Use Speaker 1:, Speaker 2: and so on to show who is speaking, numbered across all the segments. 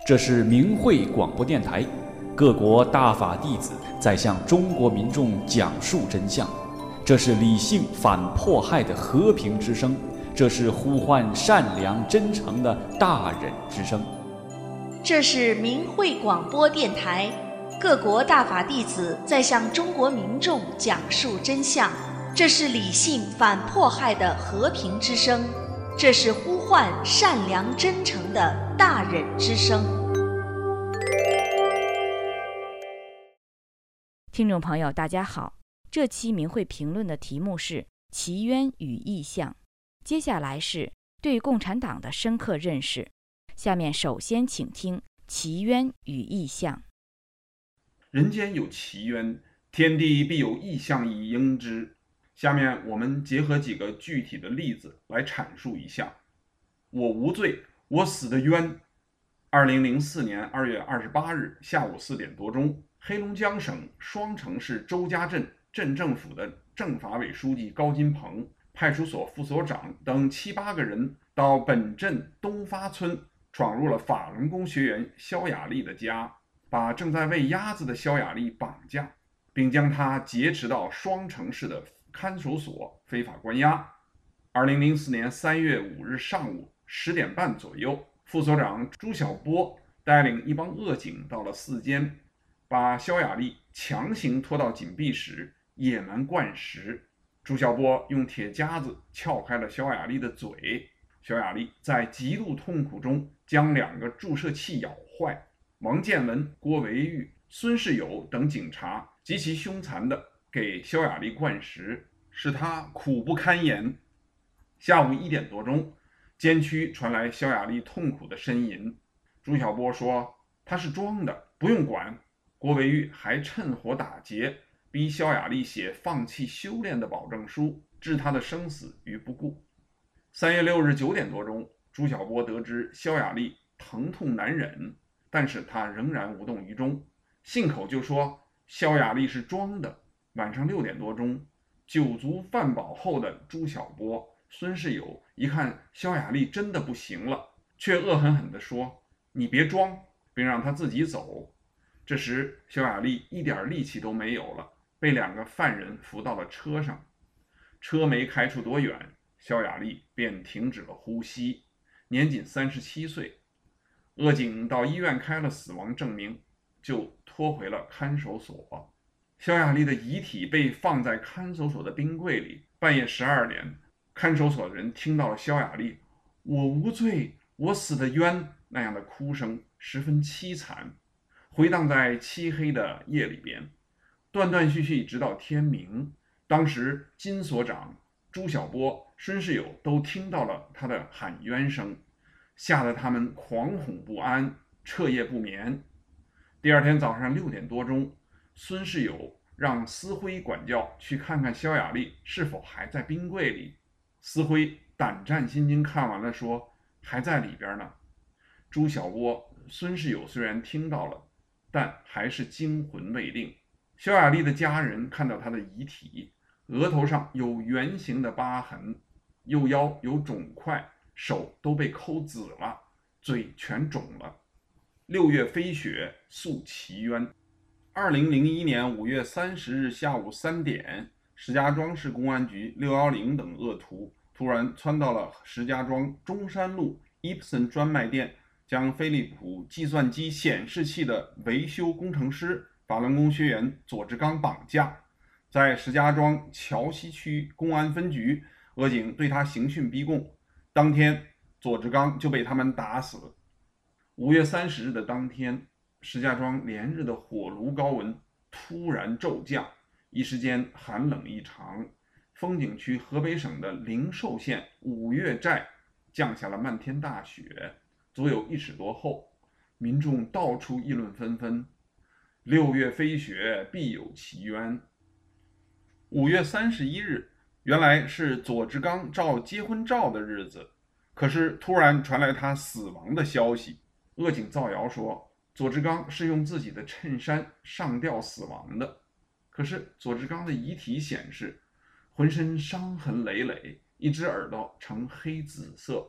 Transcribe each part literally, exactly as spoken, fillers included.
Speaker 1: 这是明慧广播电台，各国大法弟子在向中国民众讲述真相。这是理性反迫害的和平之声，这是呼唤善良真诚的大忍之声。
Speaker 2: 这是明慧广播电台，各国大法弟子在向中国民众讲述真相。这是理性反迫害的和平之声，这是呼唤善良真诚的大忍之声。
Speaker 3: 听众朋友大家好，这期明慧评论的题目是奇冤与异象，接下来是对共产党的深刻认识。下面首先请听奇冤与异象。
Speaker 4: 人间有奇冤，天地必有异象以应之。下面我们结合几个具体的例子来阐述一下。我无罪，我死的冤。二零零四年二月二十八日下午四点多钟，黑龙江省双城市周家镇镇政府的政法委书记高金鹏、派出所副所长等七八个人到本镇东发村，闯入了法轮功学员肖雅丽的家，把正在喂鸭子的肖雅丽绑架，并将她劫持到双城市的看守所非法关押。二零零四年三月五日上午十点半左右，副所长朱晓波带领一帮恶警到了寺监，把肖雅丽强行拖到紧闭室，野蛮灌食。朱晓波用铁夹子撬开了肖雅丽的嘴，肖雅丽在极度痛苦中将两个注射器咬坏。王建文、郭维玉、孙世友等警察极其凶残地给肖雅丽灌食，使她苦不堪言。下午一点多钟，监区传来肖雅丽痛苦的呻吟。朱晓波说她是装的，不用管。郭维玉还趁火打劫，逼肖雅丽写放弃修炼的保证书，置她的生死于不顾。三月六日九点多钟，朱晓波得知肖雅丽疼痛难忍，但是他仍然无动于衷，信口就说肖雅丽是装的。晚上六点多钟，酒足饭饱后的朱晓波、孙世友一看肖雅丽真的不行了，却恶狠狠地说：“你别装！”并让她自己走。这时，肖雅丽一点力气都没有了，被两个犯人扶到了车上。车没开出多远，肖雅丽便停止了呼吸，年仅三十七岁。恶警到医院开了死亡证明，就拖回了看守所。肖雅丽的遗体被放在看守所的冰柜里。半夜十二点，看守所的人听到了肖雅丽“我无罪，我死的冤”那样的哭声，十分凄惨，回荡在漆黑的夜里边，断断续续直到天明。当时金所长、朱晓波、孙世友都听到了他的喊冤声，吓得他们惶恐不安，彻夜不眠。第二天早上六点多钟，孙世友让司辉管教去看看肖雅丽是否还在冰柜里。司辉胆战心惊看完了说：“还在里边呢。”朱晓波、孙世友虽然听到了，但还是惊魂未定。肖雅丽的家人看到她的遗体，额头上有圆形的疤痕，右腰有肿块，手都被抠紫了，嘴全肿了。六月飞雪诉奇冤。二零零一年五月三十日下午三点，石家庄市公安局六一零等恶徒突然窜到了石家庄中山路 Epson 专卖店，将飞利浦计算机显示器的维修工程师、法轮功学员左志刚绑架。在石家庄桥西区公安分局，恶警对他刑讯逼供，当天左志刚就被他们打死。五月三十日的当天，石家庄连日的火炉高温突然骤降，一时间寒冷异常。风景区河北省的灵寿县五岳寨降下了漫天大雪，足有一尺多厚，民众到处议论纷纷。六月飞雪必有奇冤。五月三十一日，原来是左志刚照结婚照的日子，可是突然传来他死亡的消息。恶警造谣说左志刚是用自己的衬衫上吊死亡的，可是左志刚的遗体显示浑身伤痕累累，一只耳朵呈黑紫色，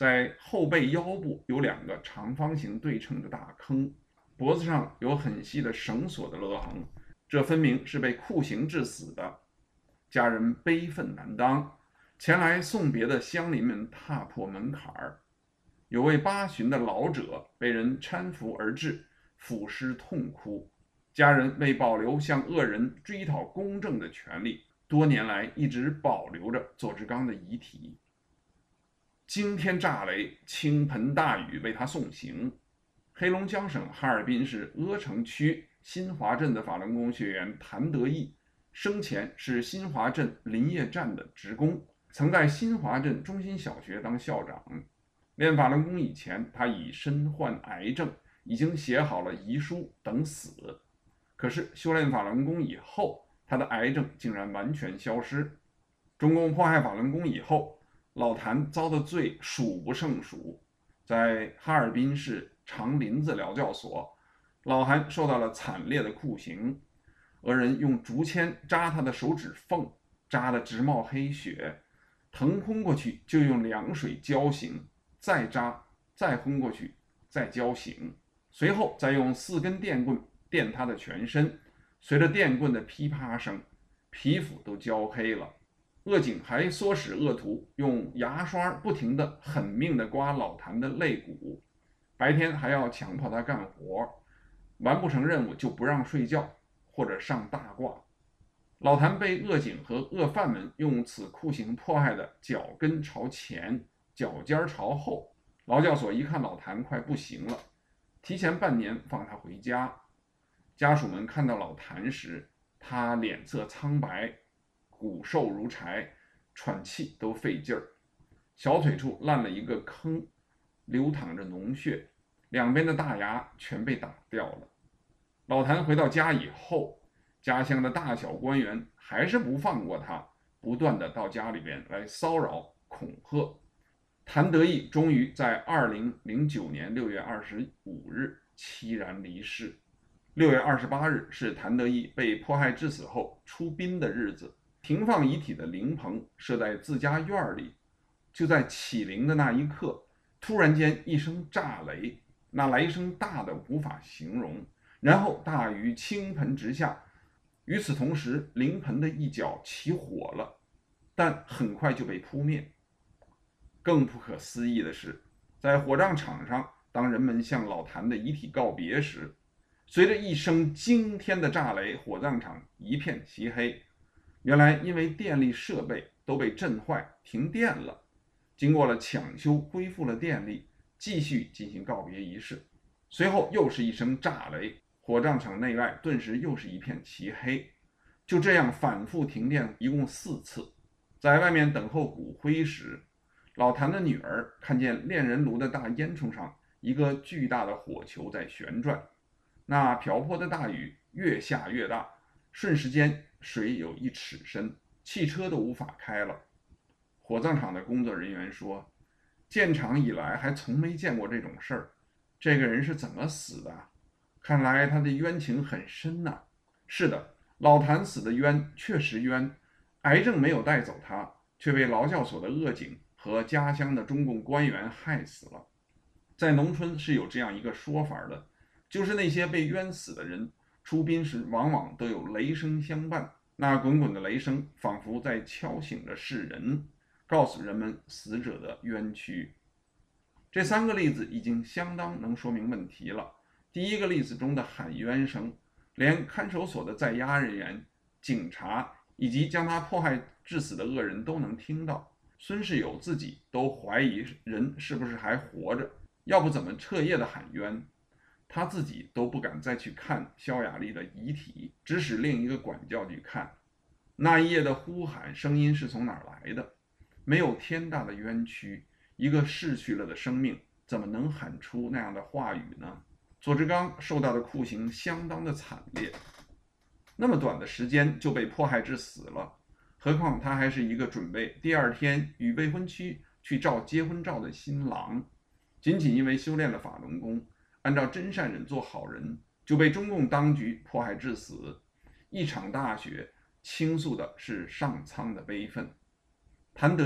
Speaker 4: 在后背腰部有两个长方形对称的大坑，脖子上有很细的绳索的勒痕，这分明是被酷刑致死的。家人悲愤难当，前来送别的乡邻们踏破门槛儿。有位八旬的老者被人搀扶而至，俯尸痛哭。家人为保留向恶人追讨公正的权利，多年来一直保留着左志刚的遗体。惊天炸雷，倾盆大雨为他送行。黑龙江省哈尔滨市阿城区新华镇的法轮功学员谭德义，生前是新华镇林业站的职工，曾在新华镇中心小学当校长。练法轮功以前，他已身患癌症，已经写好了遗书等死。可是修炼法轮功以后，他的癌症竟然完全消失。中共迫害法轮功以后，老谭遭的罪数不胜数。在哈尔滨市长林子疗教所，老谭受到了惨烈的酷刑，俄人用竹签扎他的手指缝，扎得直冒黑血，疼昏过去就用凉水浇醒，再扎，再昏过去，再浇醒，随后再用四根电棍电他的全身，随着电棍的噼啪声，皮肤都焦黑了。恶警还唆使恶徒用牙刷不停地狠命地刮老谭的肋骨，白天还要强迫他干活，完不成任务就不让睡觉或者上大褂。老谭被恶警和恶犯们用此酷刑迫害的脚跟朝前，脚尖朝后。劳教所一看老谭快不行了，提前半年放他回家。家属们看到老谭时，他脸色苍白，骨瘦如柴，喘气都费劲儿，小腿处烂了一个坑，流淌着脓血，两边的大牙全被打掉了。老谭回到家以后，家乡的大小官员还是不放过他，不断的到家里边来骚扰恐吓。谭德义终于在二零零九年六月二十五日凄然离世。六月二十八日是谭德义被迫害致死后出殡的日子，停放遗体的灵棚设在自家院里。就在起灵的那一刻，突然间一声炸雷，那来声大的无法形容，然后大雨倾盆直下。与此同时，灵盆的一角起火了，但很快就被扑灭。更不可思议的是，在火葬场上，当人们向老谭的遗体告别时，随着一声惊天的炸雷，火葬场一片漆黑。原来因为电力设备都被震坏，停电了。经过了抢修，恢复了电力，继续进行告别仪式。随后又是一声炸雷，火葬场内外顿时又是一片漆黑。就这样反复停电一共四次。在外面等候骨灰时，老谭的女儿看见炼人炉的大烟囱上一个巨大的火球在旋转，那瓢泼的大雨越下越大，瞬时间水有一尺深，汽车都无法开了。火葬场的工作人员说，建厂以来还从没见过这种事儿，这个人是怎么死的？看来他的冤情很深呐。是的，老谭死的冤确实冤，癌症没有带走他，却被劳教所的恶警和家乡的中共官员害死了。在农村是有这样一个说法的，就是那些被冤死的人出殡时往往都有雷声相伴，那滚滚的雷声仿佛在敲醒着世人，告诉人们死者的冤屈。这三个例子已经相当能说明问题了。第一个例子中的喊冤声，连看守所的在押人员、警察以及将他迫害致死的恶人都能听到。孙世友自己都怀疑人是不是还活着，要不怎么彻夜的喊冤。他自己都不敢再去看肖雅丽的遗体，指使另一个管教去看。那一夜的呼喊声音是从哪儿来的？没有天大的冤屈，一个逝去了的生命怎么能喊出那样的话语呢？左志刚受到的酷刑相当的惨烈，那么短的时间就被迫害致死了，何况他还是一个准备第二天与未婚妻去照结婚照的新郎，仅仅因为修炼了法轮功，按照真善忍做好人，就被中共当局迫害致死。一场大雪倾诉的是上苍的悲愤。谭德义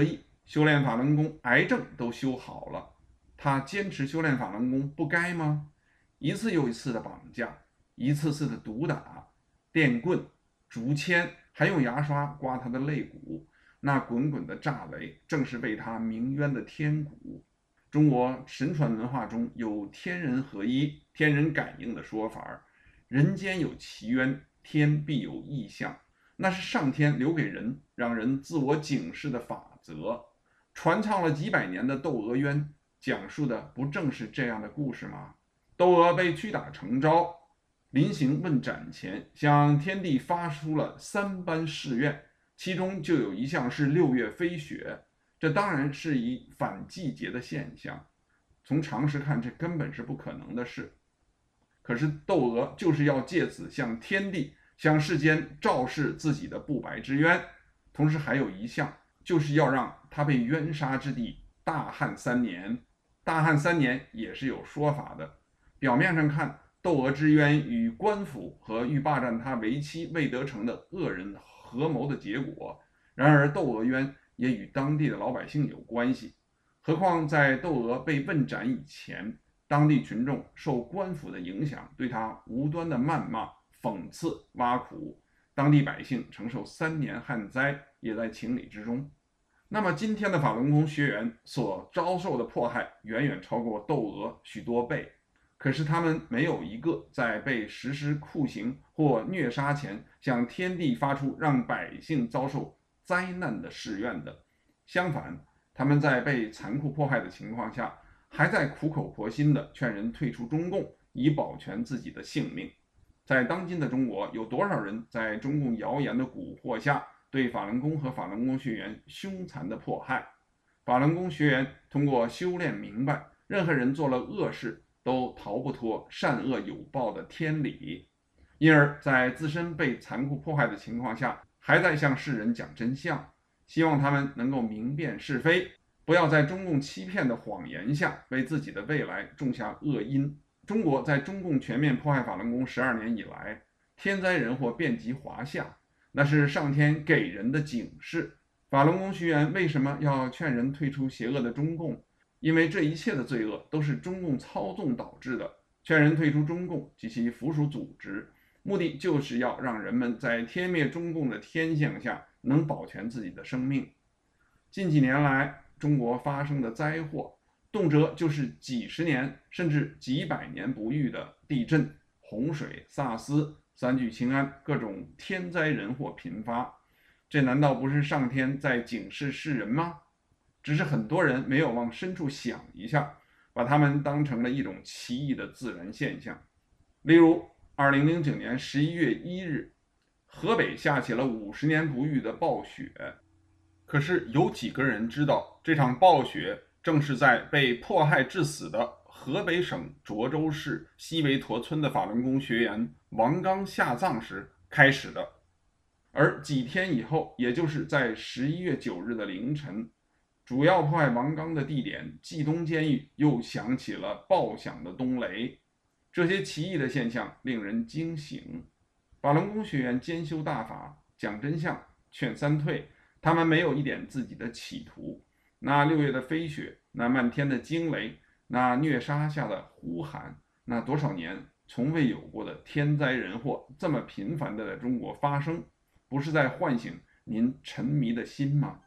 Speaker 4: 修炼法轮功，癌症都修好了，他坚持修炼法轮功不该吗？一次又一次的绑架，一次次的毒打，电棍、竹签，还用牙刷刮他的肋骨，那滚滚的炸雷正是为他鸣冤的天鼓。中国神传文化中有天人合一、天人感应的说法，人间有奇冤，天必有异象，那是上天留给人，让人自我警示的法则。传唱了几百年的窦娥冤，讲述的不正是这样的故事吗？窦娥被屈打成招，临行问斩前，向天帝发出了三般誓愿，其中就有一项是六月飞雪，这当然是一反季节的现象，从常识看，这根本是不可能的事。可是窦娥就是要借此向天帝、向世间昭示自己的不白之冤，同时还有一项，就是要让他被冤杀之地大旱三年。大旱三年也是有说法的，表面上看，窦娥之冤与官府和欲霸占他为妻未得成的恶人合谋的结果，然而窦娥冤也与当地的老百姓有关系。何况在窦娥被问斩以前，当地群众受官府的影响，对他无端的谩骂、讽刺、挖苦，当地百姓承受三年旱灾也在情理之中。那么今天的法轮功学员所遭受的迫害远远超过窦娥许多倍，可是他们没有一个在被实施酷刑或虐杀前向天帝发出让百姓遭受灾难的誓愿的。相反，他们在被残酷迫害的情况下，还在苦口婆心地劝人退出中共，以保全自己的性命。在当今的中国，有多少人在中共谣言的蛊惑下，对法轮功和法轮功学员凶残的迫害？法轮功学员通过修炼明白，任何人做了恶事，都逃不脱善恶有报的天理，因而在自身被残酷迫害的情况下，还在向世人讲真相，希望他们能够明辨是非，不要在中共欺骗的谎言下为自己的未来种下恶因。中国在中共全面迫害法轮功十二年以来，天灾人祸遍及华夏，那是上天给人的警示。法轮功学员为什么要劝人退出邪恶的中共？因为这一切的罪恶都是中共操纵导致的。劝人退出中共及其附属组织，目的就是要让人们在天灭中共的天象下能保全自己的生命。近几年来，中国发生的灾祸，动辄就是几十年甚至几百年不遇的地震、洪水、萨斯、三聚氰胺，各种天灾人祸频发，这难道不是上天在警示世人吗？只是很多人没有往深处想一下，把它们当成了一种奇异的自然现象。例如二零零九年十一月一日，河北下起了五十年不遇的暴雪。可是有几个人知道，这场暴雪正是在被迫害致死的河北省涿州市西维陀村的法轮功学员王刚下葬时开始的。而几天以后，也就是在十一月九日的凌晨，主要迫害王刚的地点冀东监狱又响起了爆响的冬雷。这些奇异的现象令人惊醒。法轮功学员兼修大法，讲真相，劝三退，他们没有一点自己的企图。那六月的飞雪，那漫天的惊雷，那虐杀下的呼喊，那多少年从未有过的天灾人祸，这么频繁的在中国发生，不是在唤醒您沉迷的心吗？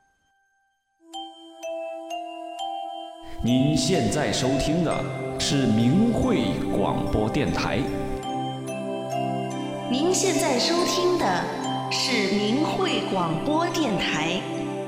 Speaker 1: 您现在收听的是明慧广播电台。
Speaker 2: 您现在收听的是明慧广播电台。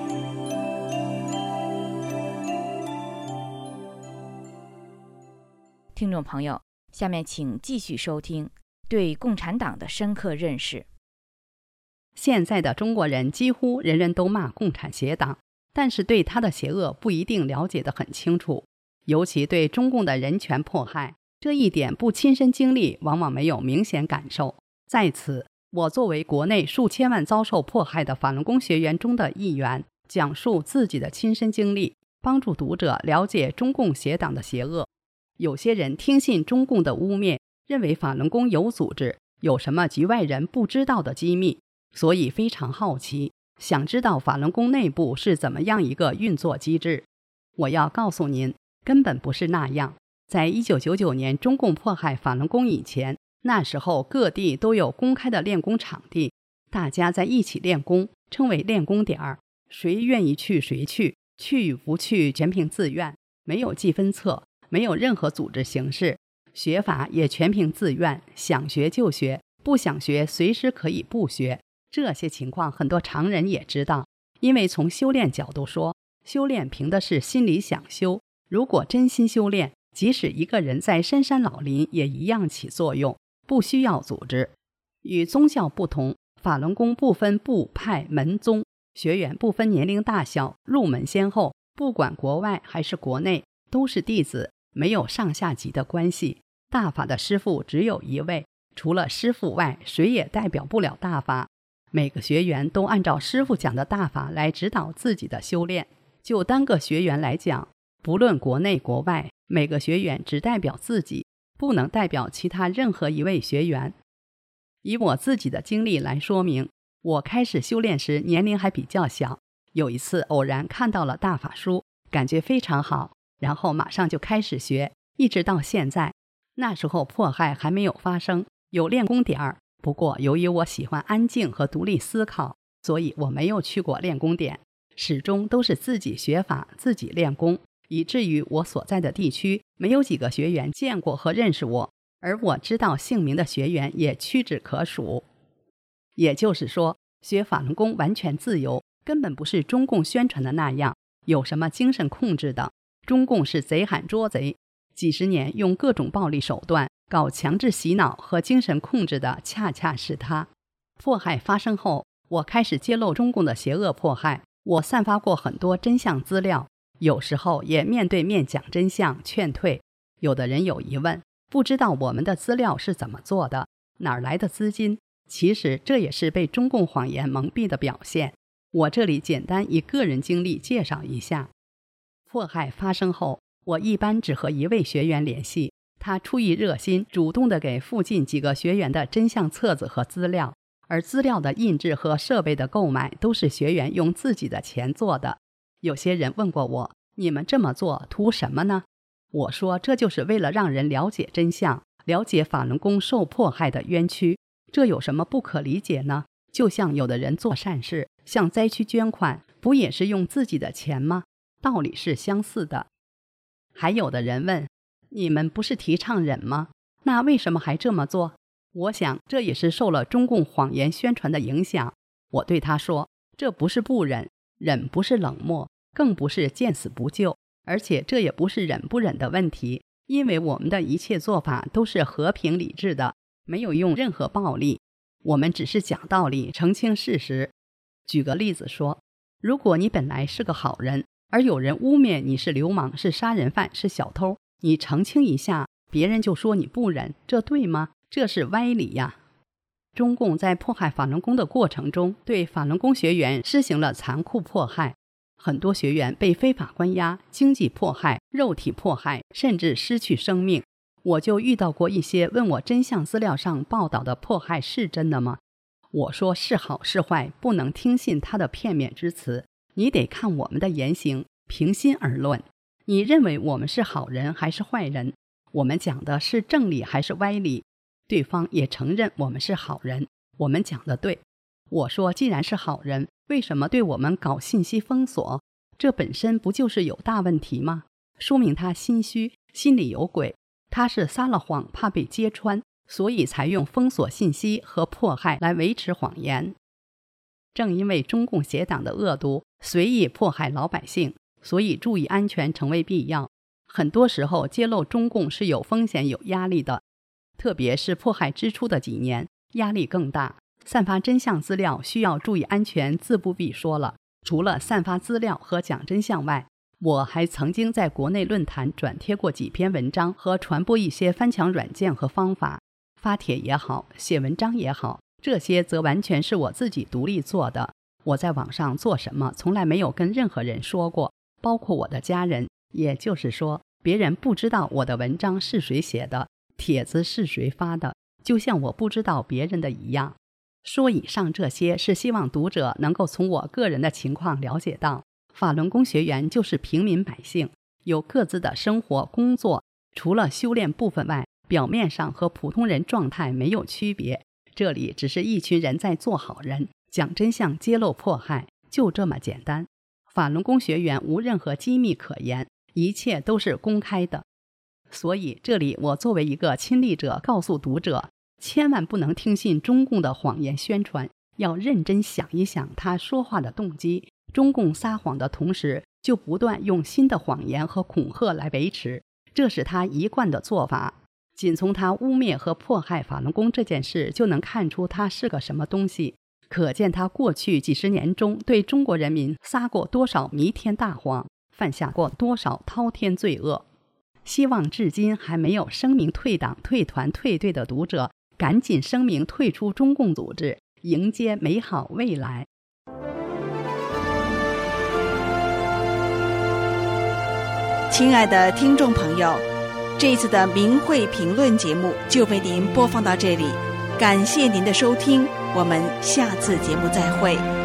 Speaker 3: 听众朋友，下面请继续收听对共产党的深刻认识。
Speaker 5: 现在的中国人几乎人人都骂共产邪党，但是对他的邪恶不一定了解得很清楚，尤其对中共的人权迫害，这一点不亲身经历，往往没有明显感受。在此，我作为国内数千万遭受迫害的法轮功学员中的一员，讲述自己的亲身经历，帮助读者了解中共邪党的邪恶。有些人听信中共的污蔑，认为法轮功有组织，有什么局外人不知道的机密，所以非常好奇， 想知道法轮功内部是怎么样一个运作机制。我要告诉您，根本不是那样。在一九九九年中共迫害法轮功以前，那时候各地都有公开的练功场地，大家在一起练功，称为练功点儿，谁愿意去谁去，去与不去全凭自愿，没有计分册，没有任何组织形式，学法也全凭自愿，想学就学，不想学随时可以不学。这些情况很多常人也知道，因为从修炼角度说，修炼凭的是心里想修，如果真心修炼，即使一个人在深山老林也一样起作用，不需要组织。与宗教不同，法轮功不分部派门宗，学员不分年龄大小，入门先后，不管国外还是国内，都是弟子，没有上下级的关系。大法的师父只有一位，除了师父外，谁也代表不了大法。每个学员都按照师父讲的大法来指导自己的修炼。就单个学员来讲，不论国内国外，每个学员只代表自己，不能代表其他任何一位学员。以我自己的经历来说明，我开始修炼时年龄还比较小，有一次偶然看到了大法书，感觉非常好，然后马上就开始学，一直到现在。那时候迫害还没有发生，有练功点儿，不过由于我喜欢安静和独立思考，所以我没有去过练功点，始终都是自己学法，自己练功，以至于我所在的地区没有几个学员见过和认识我，而我知道姓名的学员也屈指可数。也就是说，学法轮功完全自由，根本不是中共宣传的那样，有什么精神控制的。中共是贼喊捉贼，几十年用各种暴力手段搞强制洗脑和精神控制的恰恰是他。迫害发生后，我开始揭露中共的邪恶迫害，我散发过很多真相资料，有时候也面对面讲真相劝退。有的人有疑问，不知道我们的资料是怎么做的，哪儿来的资金？其实这也是被中共谎言蒙蔽的表现。我这里简单以个人经历介绍一下。迫害发生后，我一般只和一位学员联系，他出于热心，主动地给附近几个学员的真相册子和资料，而资料的印制和设备的购买都是学员用自己的钱做的。有些人问过我，你们这么做图什么呢？我说这就是为了让人了解真相，了解法轮功受迫害的冤屈，这有什么不可理解呢？就像有的人做善事，向灾区捐款，不也是用自己的钱吗？道理是相似的。还有的人问，你们不是提倡忍吗？那为什么还这么做？我想这也是受了中共谎言宣传的影响。我对他说，这不是不忍，忍不是冷漠，更不是见死不救，而且这也不是忍不忍的问题，因为我们的一切做法都是和平理智的，没有用任何暴力，我们只是讲道理，澄清事实。举个例子说，如果你本来是个好人，而有人污蔑你是流氓，是杀人犯，是小偷，你澄清一下，别人就说你不忍，这对吗？这是歪理呀。中共在迫害法轮功的过程中，对法轮功学员施行了残酷迫害，很多学员被非法关押，经济迫害，肉体迫害，甚至失去生命。我就遇到过一些问我真相资料上报道的迫害是真的吗？我说是好是坏，不能听信他的片面之词，你得看我们的言行，平心而论。你认为我们是好人还是坏人？我们讲的是正理还是歪理？对方也承认我们是好人，我们讲的对。我说既然是好人，为什么对我们搞信息封锁？这本身不就是有大问题吗？说明他心虚，心里有鬼，他是撒了谎，怕被揭穿，所以才用封锁信息和迫害来维持谎言。正因为中共邪党的恶毒，随意迫害老百姓，所以注意安全成为必要。很多时候揭露中共是有风险有压力的，特别是迫害之初的几年，压力更大。散发真相资料需要注意安全，自不必说了。除了散发资料和讲真相外，我还曾经在国内论坛转贴过几篇文章和传播一些翻墙软件和方法。发帖也好，写文章也好，这些则完全是我自己独立做的。我在网上做什么从来没有跟任何人说过，包括我的家人。也就是说，别人不知道我的文章是谁写的，帖子是谁发的，就像我不知道别人的一样。 说以上这些是希望读者能够从我个人的情况了解到，法轮功学员就是平民百姓，有各自的生活工作，除了修炼部分外，表面上和普通人状态没有区别。这里只是一群人在做好人，讲真相，揭露迫害，就这么简单。法轮功学员无任何机密可言，一切都是公开的。所以这里我作为一个亲历者告诉读者，千万不能听信中共的谎言宣传，要认真想一想他说话的动机。中共撒谎的同时，就不断用新的谎言和恐吓来维持，这是他一贯的做法。仅从他污蔑和迫害法轮功这件事就能看出他是个什么东西，可见他过去几十年中对中国人民撒过多少弥天大谎，犯下过多少滔天罪恶。希望至今还没有声明退党、退团、退队的读者，赶紧声明退出中共组织，迎接美好未来。
Speaker 2: 亲爱的听众朋友，这一次的明慧评论节目就为您播放到这里，感谢您的收听，我们下次节目再会。